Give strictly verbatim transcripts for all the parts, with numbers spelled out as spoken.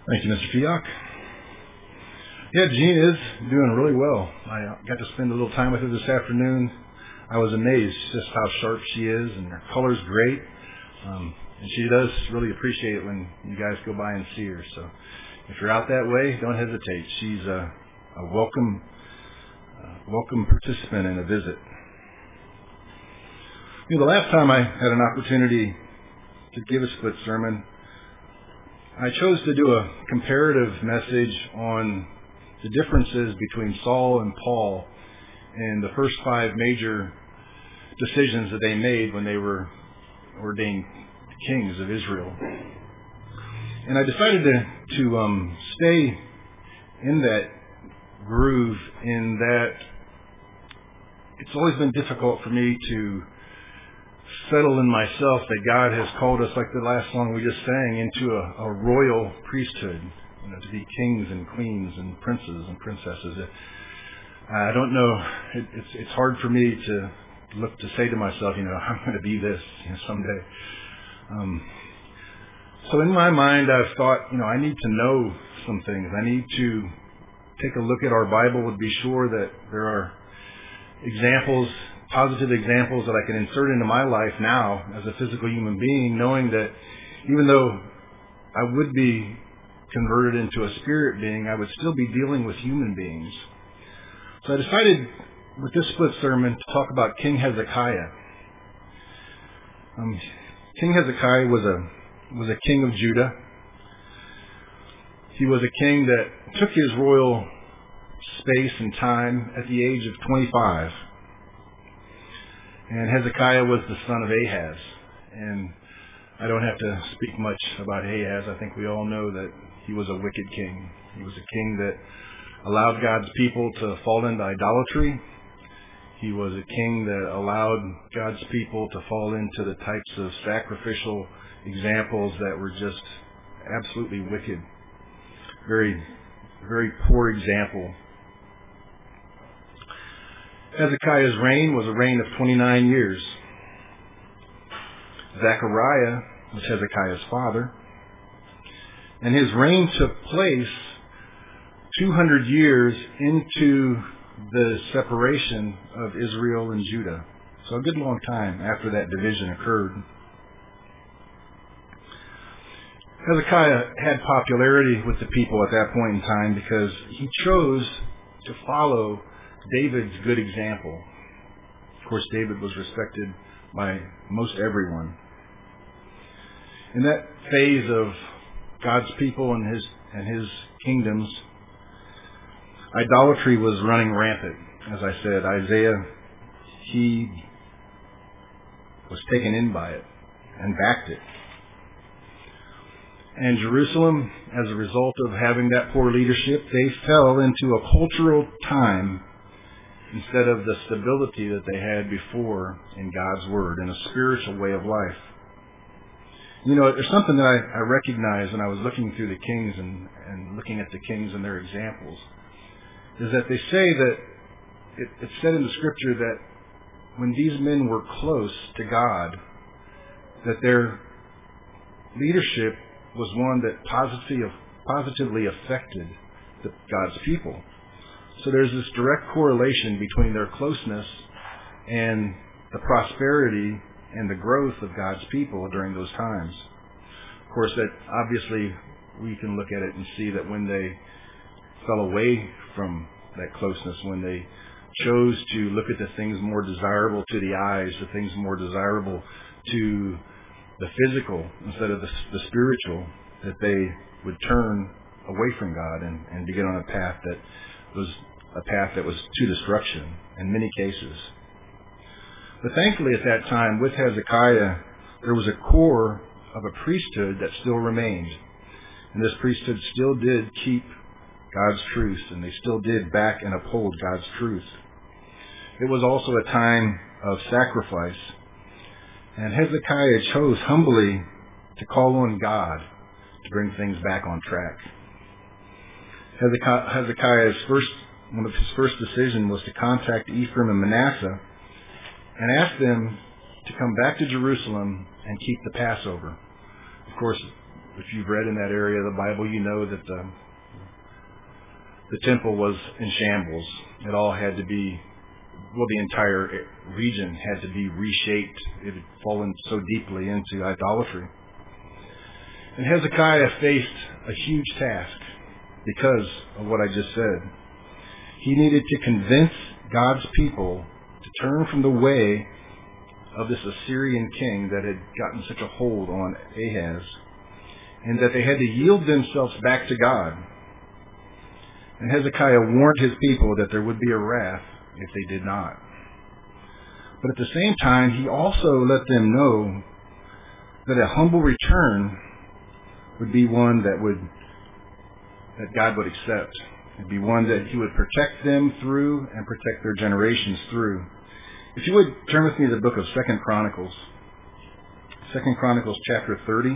Thank you, Mister Fiok. Yeah, Jean is doing really well. I got to spend a little time with her this afternoon. I was amazed just how sharp she is, and her color's great. Um, and she does really appreciate it when you guys go by and see her. So if you're out that way, don't hesitate. She's a, a welcome, uh, welcome participant in a visit. You know, the last time I had an opportunity to give a split sermon, I chose to do a comparative message on the differences between Saul and Paul and the first five major decisions that they made when they were ordained kings of Israel. And I decided to, to um, stay in that groove in that it's always been difficult for me to settle in myself that God has called us, like the last song we just sang, into a, a royal priesthood, you know, to be kings and queens and princes and princesses. I don't know. It, it's it's hard for me to look to say to myself, you know, I'm going to be this, you know, someday. Um, so in my mind, I've thought, you know, I need to know some things. I need to take a look at our Bible and be sure that there are examples, positive examples that I can insert into my life now as a physical human being, knowing that even though I would be converted into a spirit being, I would still be dealing with human beings. So I decided with this split sermon to talk about King Hezekiah. Um, King Hezekiah was a was a king of Judah. He was a king that took his royal space and time at the age of twenty-five. And Hezekiah was the son of Ahaz. And I don't have to speak much about Ahaz. I think we all know that he was a wicked king. He was a king that allowed God's people to fall into idolatry. He was a king that allowed God's people to fall into the types of sacrificial examples that were just absolutely wicked. Very, very poor example. Hezekiah's reign was a reign of twenty-nine years. Zechariah was Hezekiah's father, and his reign took place two hundred years into the separation of Israel and Judah. So a good long time after that division occurred. Hezekiah had popularity with the people at that point in time because he chose to follow David's good example. Of course, David was respected by most everyone. In that phase of God's people and his and his kingdoms, idolatry was running rampant. As I said, Isaiah, he was taken in by it and backed it. And Jerusalem, as a result of having that poor leadership, they fell into a cultural time instead of the stability that they had before in God's Word and a spiritual way of life. You know, there's something that I, I recognized when I was looking through the kings and, and looking at the kings and their examples, is that they say that it, it's said in the Scripture that when these men were close to God, that their leadership was one that positively, positively affected the, God's people. So there's this direct correlation between their closeness and the prosperity and the growth of God's people during those times. Of course, that obviously we can look at it and see that when they fell away from that closeness, when they chose to look at the things more desirable to the eyes, the things more desirable to the physical instead of the, the spiritual, that they would turn away from God and, and begin on a path that was a path that was to destruction in many cases. But thankfully at that time, with Hezekiah, there was a core of a priesthood that still remained. And this priesthood still did keep God's truth, and they still did back and uphold God's truth. It was also a time of sacrifice. And Hezekiah chose humbly to call on God to bring things back on track. Hezekiah's first, one of his first decisions was to contact Ephraim and Manasseh and ask them to come back to Jerusalem and keep the Passover. Of course, if you've read in that area of the Bible, you know that the, the temple was in shambles. It all had to be, well, the entire region had to be reshaped. It had fallen so deeply into idolatry. And Hezekiah faced a huge task because of what I just said. He needed to convince God's people to turn from the way of this Assyrian king that had gotten such a hold on Ahaz, and that they had to yield themselves back to God. And Hezekiah warned his people that there would be a wrath if they did not. But at the same time, he also let them know that a humble return would be one that would that God would accept. It'd be one that he would protect them through and protect their generations through. If you would turn with me to the book of Second Chronicles. Second Chronicles chapter thirty.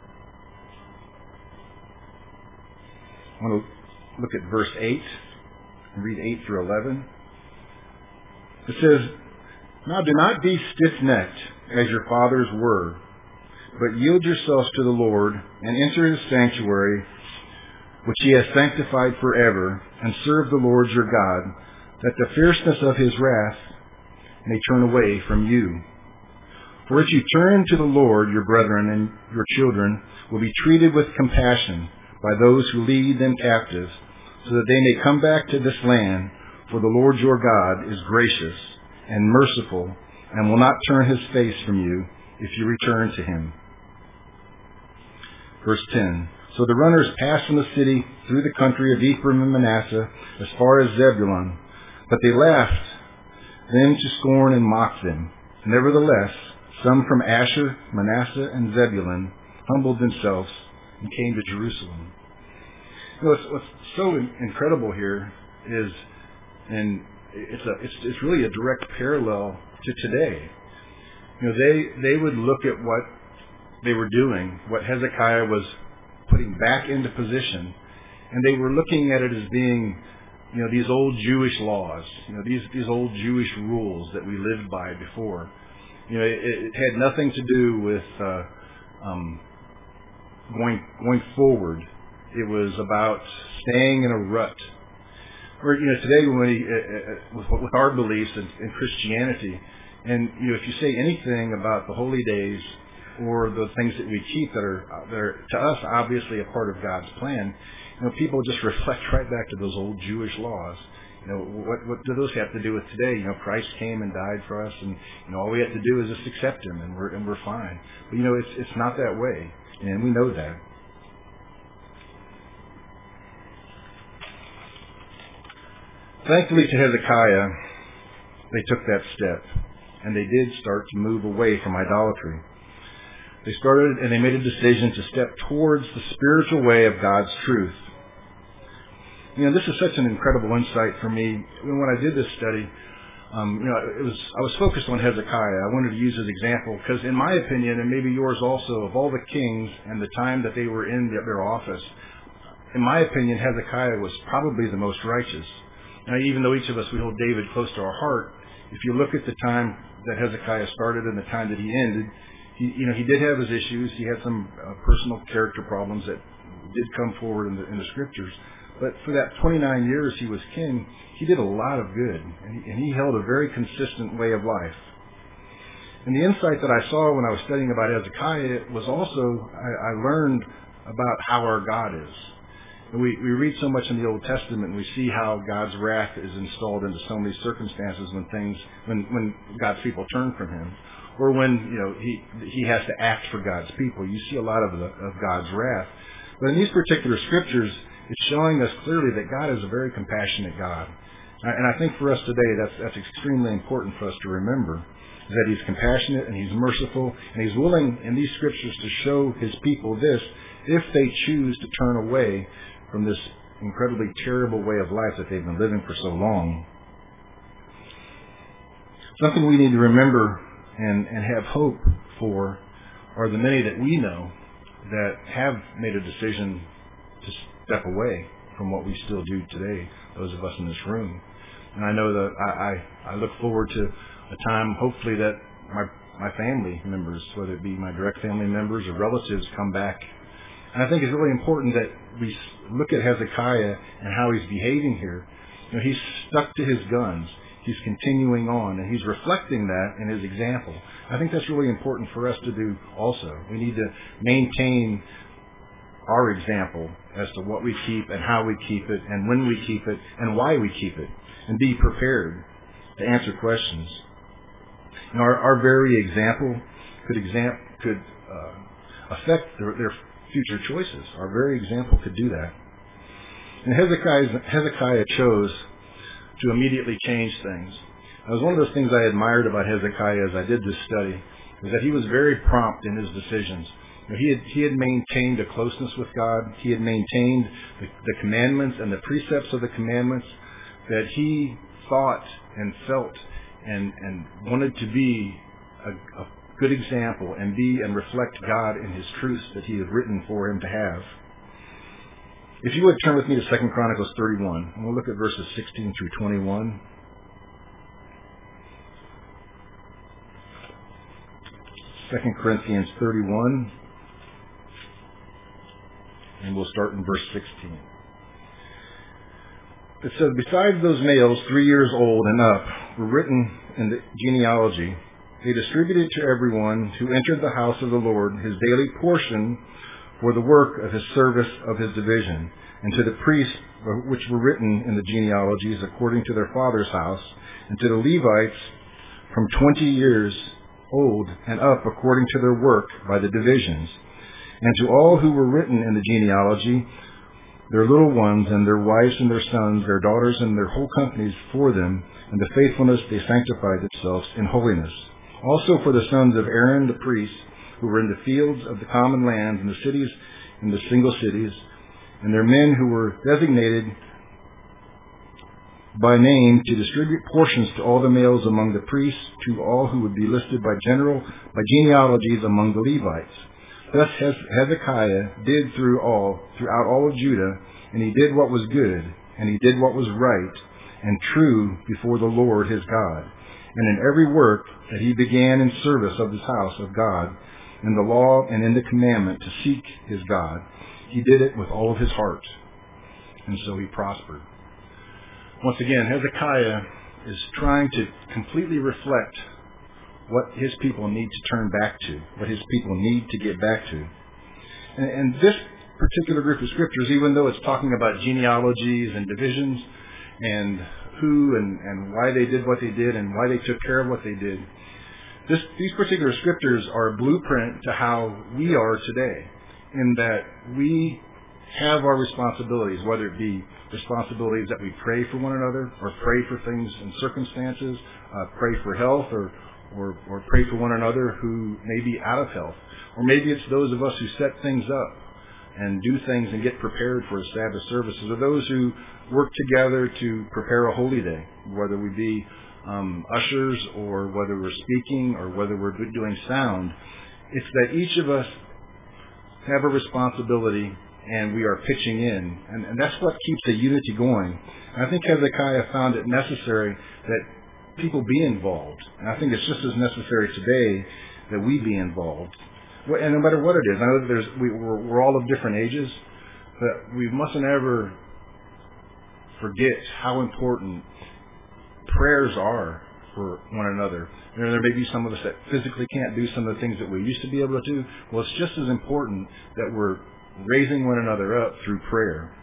I want to look at verse eight and read eight through eleven. It says, "Now do not be stiff-necked as your fathers were, but yield yourselves to the Lord and enter his sanctuary, which he has sanctified forever, and serve the Lord your God, that the fierceness of his wrath may turn away from you. For if you turn to the Lord, your brethren and your children will be treated with compassion by those who lead them captive, so that they may come back to this land, for the Lord your God is gracious and merciful, and will not turn his face from you if you return to him." Verse ten, "So the runners passed from the city through the country of Ephraim and Manasseh as far as Zebulun, but they laughed them to scorn and mocked them. Nevertheless, some from Asher, Manasseh, and Zebulun humbled themselves and came to Jerusalem." You know, what's, what's so in, incredible here is, and it's a, it's, it's really a direct parallel to today. You know, they they would look at what they were doing, what Hezekiah was putting back into position, and they were looking at it as being, you know, these old Jewish laws, you know, these these old Jewish rules that we lived by before. You know, it, it had nothing to do with uh, um, going going forward. It was about staying in a rut. Or, you know, today when we, uh, with, with our beliefs in, in Christianity, and you know, if you say anything about the holy days or the things that we keep that are that are to us obviously a part of God's plan, you know, people just reflect right back to those old Jewish laws. You know, what what do those have to do with today? You know, Christ came and died for us, and you know, all we have to do is just accept him, and we're and we're fine. But you know, it's it's not that way, and we know that. Thankfully to Hezekiah, they took that step, and they did start to move away from idolatry. They started and they made a decision to step towards the spiritual way of God's truth. You know, this is such an incredible insight for me. When I did this study, um, you know, it was I was focused on Hezekiah. I wanted to use his example because, in my opinion, and maybe yours also, of all the kings and the time that they were in their office, in my opinion, Hezekiah was probably the most righteous. Now, even though each of us, we hold David close to our heart, if you look at the time that Hezekiah started and the time that he ended, he, you know, he did have his issues. He had some uh, personal character problems that did come forward in the, in the scriptures. But for that twenty-nine years he was king, he did a lot of good, and he, and he held a very consistent way of life. And the insight that I saw when I was studying about Hezekiah was also, I, I learned about how our God is. We, we read so much in the Old Testament, and we see how God's wrath is installed into so many circumstances when things, when, when God's people turn from him, or when, you know, he, he has to act for God's people. You see a lot of the, of God's wrath. But in these particular scriptures, it's showing us clearly that God is a very compassionate God. And I think for us today, that's, that's extremely important for us to remember, that he's compassionate and he's merciful, and he's willing in these scriptures to show his people this if they choose to turn away from this incredibly terrible way of life that they've been living for so long. Something we need to remember and, and have hope for are the many that we know that have made a decision to step away from what we still do today, those of us in this room. And I know that I, I, I look forward to a time, hopefully, that my my family members, whether it be my direct family members or relatives, come back And I think it's really important that we look at Hezekiah and how he's behaving here. You know, he's stuck to his guns. He's continuing on, and he's reflecting that in his example. I think that's really important for us to do also. We need to maintain our example as to what we keep and how we keep it and when we keep it and why we keep it, and be prepared to answer questions. You know, our, our very example could exam- could uh, affect their, their future choices. Our very example could do that. And Hezekiah, Hezekiah chose to immediately change things. That was one of those things I admired about Hezekiah as I did this study, is that he was very prompt in his decisions. You know, he had he had maintained a closeness with God. He had maintained the, the commandments and the precepts of the commandments that he thought and felt and, and wanted to be a, a good example and be and reflect God in his truths that he had written for him to have. If you would turn with me to Second Chronicles thirty-one, and we'll look at verses sixteen through twenty-one. Second Corinthians thirty-one, and we'll start in verse sixteen. It says, "Besides those males three years old and up were written in the genealogy, they distributed to everyone who entered the house of the Lord his daily portion for the work of his service of his division, and to the priests which were written in the genealogies according to their father's house, and to the Levites from twenty years old and up according to their work by the divisions, and to all who were written in the genealogy, their little ones and their wives and their sons, their daughters and their whole companies for them, and the faithfulness they sanctified themselves in holiness. Also for the sons of Aaron the priest, who were in the fields of the common lands, and the cities, in the single cities, and their men who were designated by name to distribute portions to all the males among the priests, to all who would be listed by general, by genealogies among the Levites. Thus Hezekiah did through all, throughout all of Judah, and he did what was good, and he did what was right and true before the Lord his God. And in every work that he began in service of his house of God, in the law and in the commandment to seek his God, he did it with all of his heart. And so he prospered." Once again, Hezekiah is trying to completely reflect what his people need to turn back to, what his people need to get back to. And, and this particular group of scriptures, even though it's talking about genealogies and divisions and who and, and why they did what they did and why they took care of what they did, this, these particular scriptures are a blueprint to how we are today, in that we have our responsibilities, whether it be responsibilities that we pray for one another or pray for things and circumstances, uh, pray for health, or, or, or pray for one another who may be out of health. Or maybe it's those of us who set things up and do things and get prepared for a Sabbath services, or those who work together to prepare a holy day, whether we be um, ushers or whether we're speaking or whether we're doing sound. It's that each of us have a responsibility and we are pitching in. And, and that's what keeps the unity going. And I think Hezekiah found it necessary that people be involved. And I think it's just as necessary today that we be involved. And no matter what it is, I know that there's, we, we're, we're all of different ages, but we mustn't ever forget how important prayers are for one another. You know, there may be some of us that physically can't do some of the things that we used to be able to do. Well, it's just as important that we're raising one another up through prayer.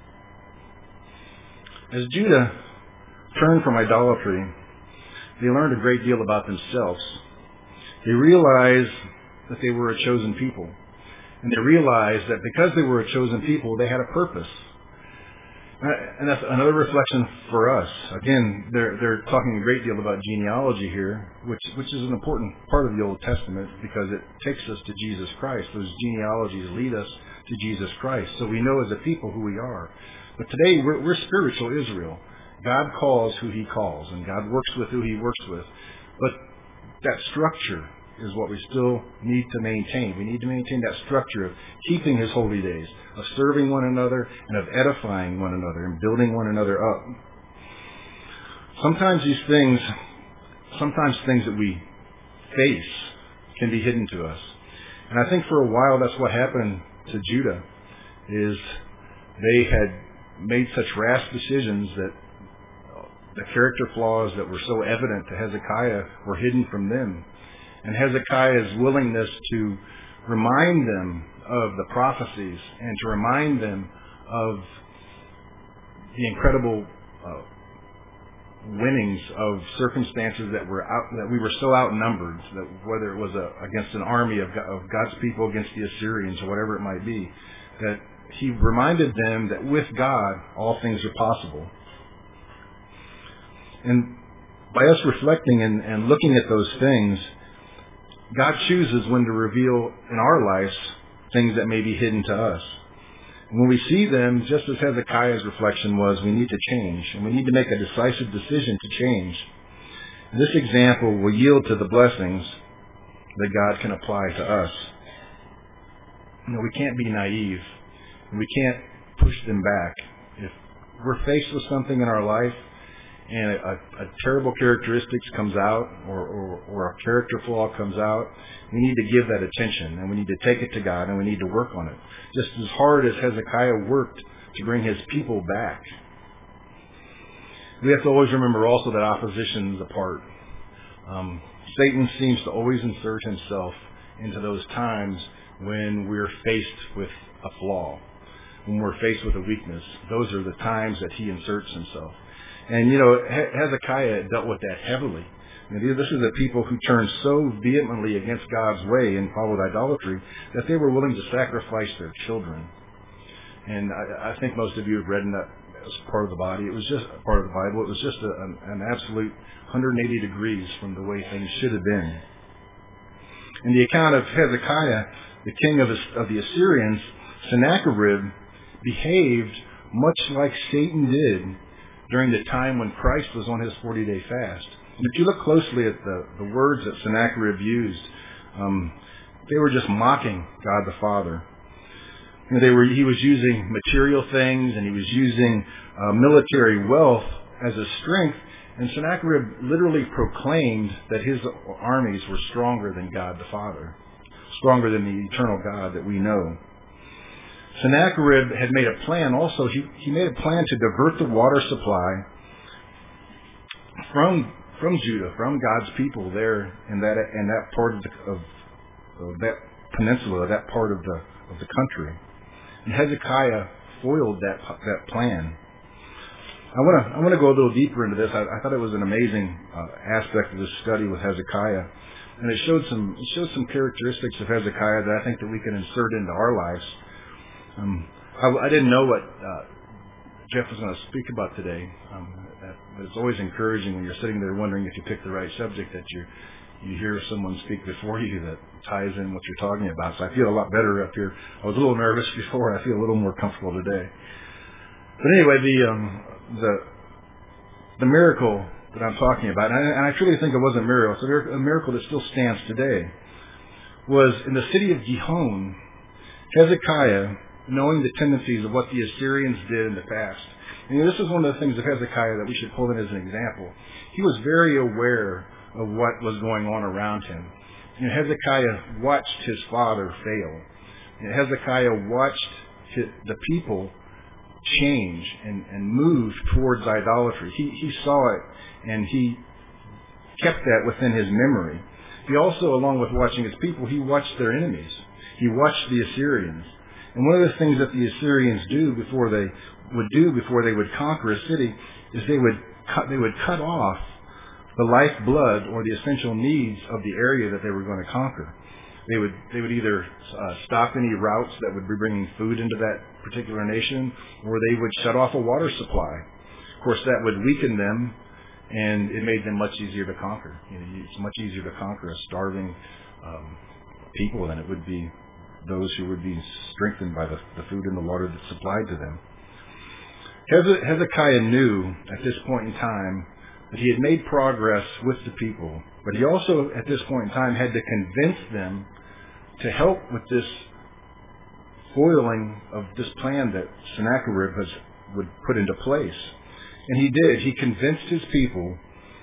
As Judah turned from idolatry, they learned a great deal about themselves. They realized that they were a chosen people. And they realized that because they were a chosen people, they had a purpose. And that's another reflection for us. Again, they're, they're talking a great deal about genealogy here, which, which is an important part of the Old Testament because it takes us to Jesus Christ. Those genealogies lead us to Jesus Christ. So we know as a people who we are. But today, we're, we're spiritual Israel. God calls who he calls, and God works with who he works with. But that structure is what we still need to maintain. We need to maintain that structure of keeping his holy days, of serving one another, and of edifying one another, and building one another up. Sometimes these things, sometimes things that we face can be hidden to us. And I think for a while that's what happened to Judah. is they had made such rash decisions that the character flaws that were so evident to Hezekiah were hidden from them. And Hezekiah's willingness to remind them of the prophecies and to remind them of the incredible uh, winnings of circumstances that were out, that we were so outnumbered, that whether it was a, against an army of, of God's people against the Assyrians or whatever it might be, that he reminded them that with God all things are possible. And by us reflecting and, and looking at those things, God chooses when to reveal in our lives things that may be hidden to us. And when we see them, just as Hezekiah's reflection was, we need to change, and we need to make a decisive decision to change. And this example will yield to the blessings that God can apply to us. You know, we can't be naive, and we can't push them back. If we're faced with something in our life, and a, a terrible characteristics comes out, or, or, or a character flaw comes out, we need to give that attention, and we need to take it to God, and we need to work on it. Just as hard as Hezekiah worked to bring his people back. We have to always remember also that opposition is a part. Um, Satan seems to always insert himself into those times when we're faced with a flaw, when we're faced with a weakness. Those are the times that he inserts himself. And, you know, Hezekiah dealt with that heavily. I mean, this is a people who turned so vehemently against God's way and followed idolatry that they were willing to sacrifice their children. And I, I think most of you have read that as part of the body. It was just part of the Bible. It was just a, an, an absolute one hundred eighty degrees from the way things should have been. In the account of Hezekiah, the king of, of the Assyrians, Sennacherib behaved much like Satan did during the time when Christ was on his forty-day fast. And if you look closely at the, the words that Sennacherib used, um, they were just mocking God the Father. You know, they were, he was using material things, and he was using uh, military wealth as a strength, and Sennacherib literally proclaimed that his armies were stronger than God the Father, stronger than the eternal God that we know. Sennacherib had made a plan also. He, he made a plan to divert the water supply from from Judah, from God's people there in that in that part of, the, of, of that peninsula, that part of the of the country. And Hezekiah foiled that that plan. I want to I want to go a little deeper into this. I, I thought it was an amazing uh, aspect of this study with Hezekiah, and it showed some it showed some characteristics of Hezekiah that I think that we can insert into our lives. Um, I, I didn't know what uh, Jeff was going to speak about today. Um, that, but it's always encouraging when you're sitting there wondering if you picked the right subject that you you hear someone speak before you that ties in what you're talking about. So I feel a lot better up here. I was a little nervous before. I feel a little more comfortable today. But anyway, the um, the the miracle that I'm talking about, and I, and I truly think it was a miracle. It's a miracle that still stands today. Was in the city of Gihon, Hezekiah, knowing the tendencies of what the Assyrians did in the past. And this is one of the things of Hezekiah that we should pull in as an example. He was very aware of what was going on around him. You know, Hezekiah watched his father fail. You know, Hezekiah watched his, the people change and, and move towards idolatry. He, he saw it, and he kept that within his memory. He also, along with watching his people, he watched their enemies. He watched the Assyrians. And one of the things that the Assyrians do before they would do before they would conquer a city is they would cut, they would cut off the lifeblood or the essential needs of the area that they were going to conquer. They would they would either uh, stop any routes that would be bringing food into that particular nation, or they would shut off a water supply. Of course, that would weaken them, and it made them much easier to conquer. You know, it's much easier to conquer a starving um, people than it would be those who would be strengthened by the, the food and the water that's supplied to them. Hezekiah knew at this point in time that he had made progress with the people, but he also at this point in time had to convince them to help with this foiling of this plan that Sennacherib has, would put into place. And he did. He convinced his people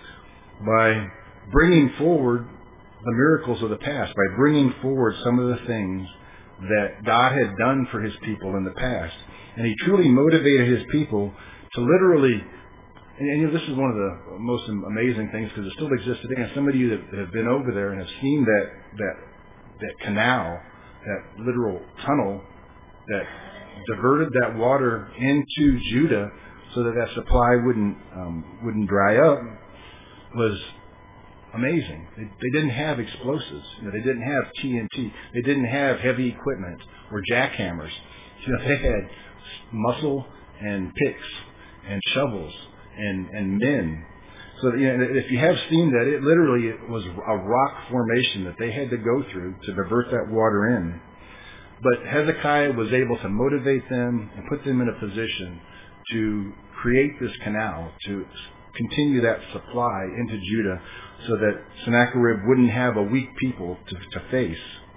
by bringing forward the miracles of the past, by bringing forward some of the things that God had done for his people in the past. And he truly motivated his people to literally, and, and you know, this is one of the most amazing things because it still exists today. And some of you that have been over there and have seen that, that, that canal, that literal tunnel that diverted that water into Judah so that that supply wouldn't, um, wouldn't dry up, was amazing. They, they didn't have explosives. You know, they didn't have T N T. They didn't have heavy equipment or jackhammers. You know, they had muscle and picks and shovels and, and men. So, you know, if you have seen that, it literally it was a rock formation that they had to go through to divert that water in. But Hezekiah was able to motivate them and put them in a position to create this canal, to continue that supply into Judah so that Sennacherib wouldn't have a weak people to, to face.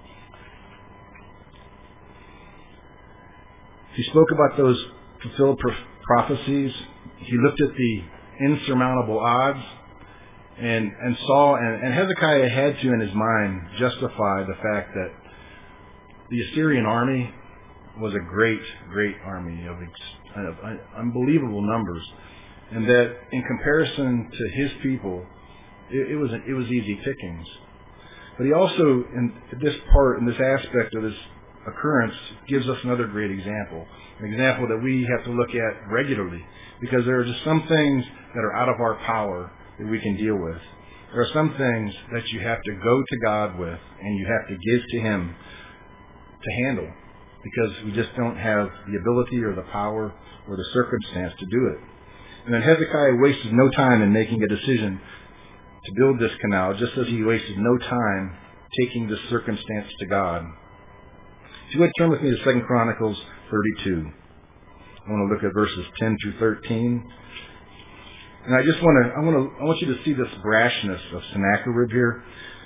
He spoke about those fulfilled prophecies. He looked at the insurmountable odds and, and saw, and, and Hezekiah had to, in his mind, justify the fact that the Assyrian army was a great, great army of, of unbelievable numbers, and that in comparison to his people, it, it was it was easy pickings. But he also, in this part, in this aspect of this occurrence, gives us another great example, an example that we have to look at regularly, because there are just some things that are out of our power that we can deal with. There are some things that you have to go to God with, and you have to give to Him to handle, because we just don't have the ability or the power or the circumstance to do it. And then Hezekiah wasted no time in making a decision to build this canal, just as he wasted no time taking this circumstance to God. If you would turn with me to Second Chronicles thirty-two. I want to look at verses ten through thirteen. And I just want to, I want to, I want you to see this brashness of Sennacherib here,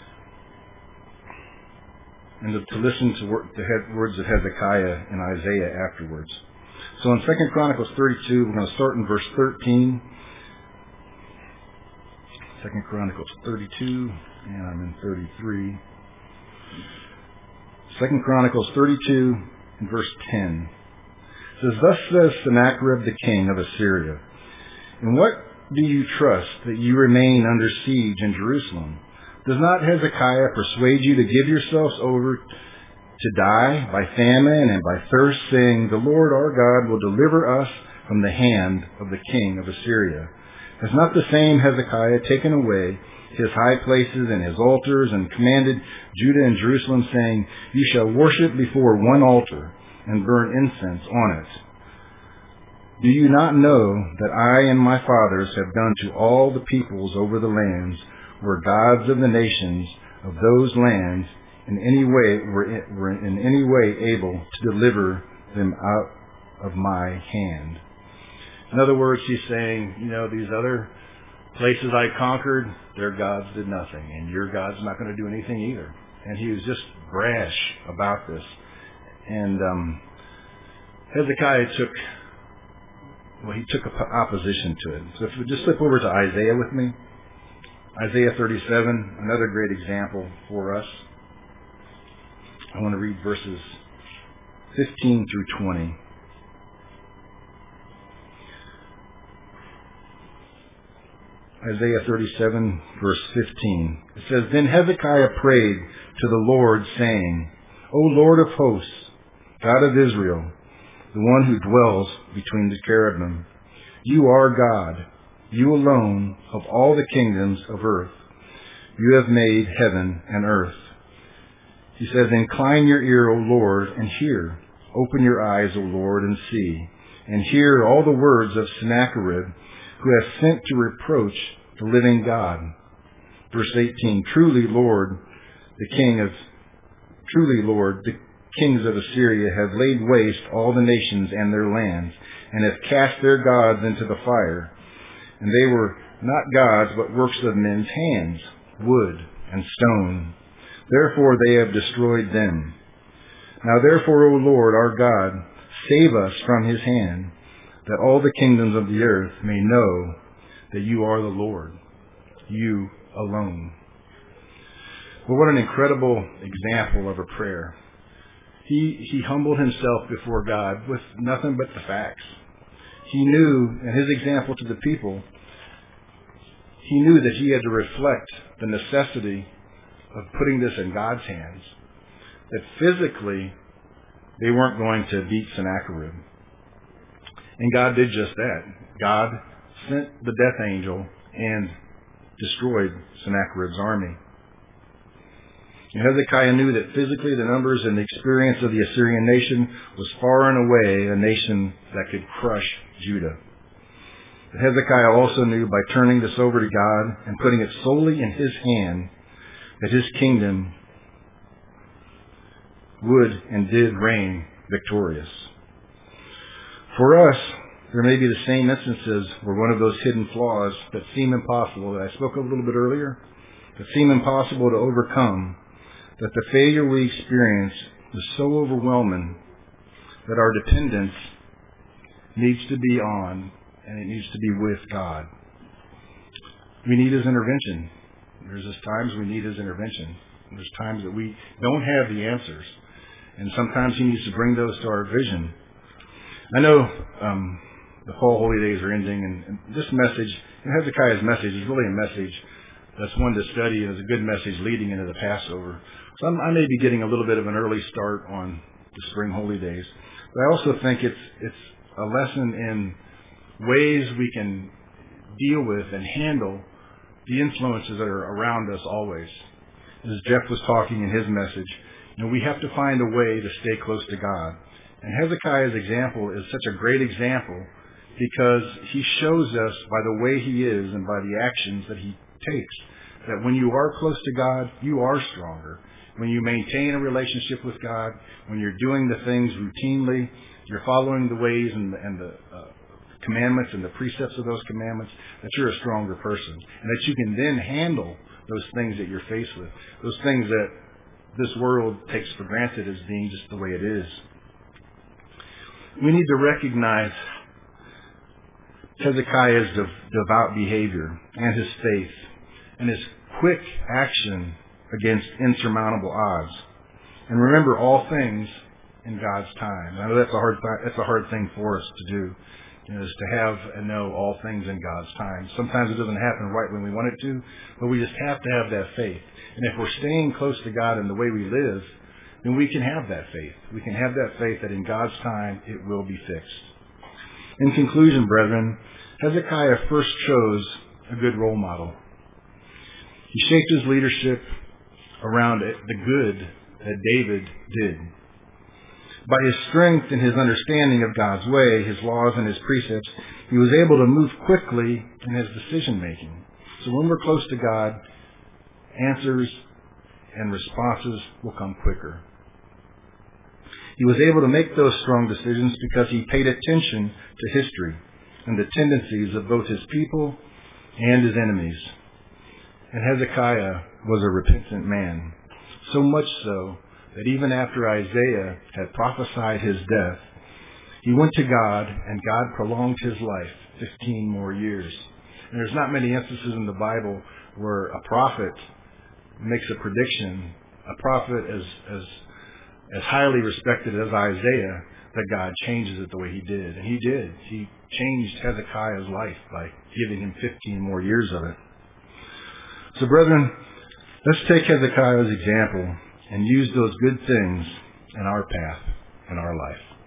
and to, to listen to wor- the head, words of Hezekiah and Isaiah afterwards. So in Second Chronicles thirty-two, we're going to start in verse thirteen. Second Chronicles thirty-two, and I'm in thirty-three. Second Chronicles thirty-two and verse ten. It says, "Thus says Sennacherib the king of Assyria, in what do you trust that you remain under siege in Jerusalem? Does not Hezekiah persuade you to give yourselves over to die by famine and by thirst, saying, the Lord our God will deliver us from the hand of the king of Assyria? Has not the same Hezekiah taken away his high places and his altars, and commanded Judah and Jerusalem, saying, you shall worship before one altar and burn incense on it? Do you not know that I and my fathers have done to all the peoples over the lands were gods of the nations of those lands in any way were, were in any way able to deliver them out of my hand?" In other words, he's saying, you know, these other places I conquered, their gods did nothing, and your God's not going to do anything either. And he was just brash about this. And um, Hezekiah took, well, he took opposition to it. So if you just flip over to Isaiah with me. Isaiah thirty-seven, another great example for us. I want to read verses fifteen through twenty. Isaiah thirty-seven, verse fifteen. It says, "Then Hezekiah prayed to the Lord, saying, O Lord of hosts, God of Israel, the one who dwells between the cherubim, you are God, you alone of all the kingdoms of earth. You have made heaven and earth." He says, "Incline your ear, O Lord, and hear. Open your eyes, O Lord, and see. And hear all the words of Sennacherib, who has sent to reproach the living God." Verse eighteen, "Truly, Lord, the king of, truly, Lord, the kings of Assyria have laid waste all the nations and their lands, and have cast their gods into the fire. And they were not gods, but works of men's hands, wood and stone. Therefore they have destroyed them. Now therefore, O Lord, our God, save us from his hand, that all the kingdoms of the earth may know that you are the Lord, you alone." Well, what an incredible example of a prayer. He, he humbled himself before God with nothing but the facts. He knew, and his example to the people, he knew that he had to reflect the necessity of putting this in God's hands. That physically, they weren't going to beat Sennacherib. And God did just that. God sent the death angel and destroyed Sennacherib's army. And Hezekiah knew that physically the numbers and the experience of the Assyrian nation was far and away a nation that could crush Judah. But Hezekiah also knew by turning this over to God and putting it solely in his hand that his kingdom would and did reign victorious. For us, there may be the same instances where one of those hidden flaws that seem impossible, that I spoke of a little bit earlier, that seem impossible to overcome, that the failure we experience is so overwhelming that our dependence needs to be on and it needs to be with God. We need his intervention. There's just times we need his intervention. There's times that we don't have the answers. And sometimes he needs to bring those to our vision. I know um, the fall holy days are ending, and, and this message, Hezekiah's message, is really a message that's one to study, and is a good message leading into the Passover. So I'm, I may be getting a little bit of an early start on the spring holy days. But I also think it's it's a lesson in ways we can deal with and handle the influences that are around us always. As Jeff was talking in his message, you know, we have to find a way to stay close to God. And Hezekiah's example is such a great example because he shows us by the way he is and by the actions that he takes that when you are close to God, you are stronger. When you maintain a relationship with God, when you're doing the things routinely, you're following the ways and the, and the uh, commandments and the precepts of those commandments, that you're a stronger person. And that you can then handle those things that you're faced with, those things that this world takes for granted as being just the way it is. We need to recognize Hezekiah's devout behavior and his faith and his quick action against insurmountable odds. And remember all things in God's time. I know that's a hard that's a hard thing for us to do, you know, is to have and know all things in God's time. Sometimes it doesn't happen right when we want it to, but we just have to have that faith. And if we're staying close to God in the way we live, then we can have that faith. We can have that faith that in God's time it will be fixed. In conclusion, brethren, Hezekiah first chose a good role model. He shaped his leadership around the good that David did. By his strength and his understanding of God's way, his laws and his precepts, he was able to move quickly in his decision making. So when we're close to God, answers and responses will come quicker. He was able to make those strong decisions because he paid attention to history and the tendencies of both his people and his enemies. And Hezekiah was a repentant man, so much so that even after Isaiah had prophesied his death, he went to God and God prolonged his life fifteen more years. And there's not many instances in the Bible where a prophet makes a prediction, a prophet as as as highly respected as Isaiah, that God changes it the way he did. And he did. He changed Hezekiah's life by giving him fifteen more years of it. So brethren, let's take Hezekiah's example and use those good things in our path, in our life.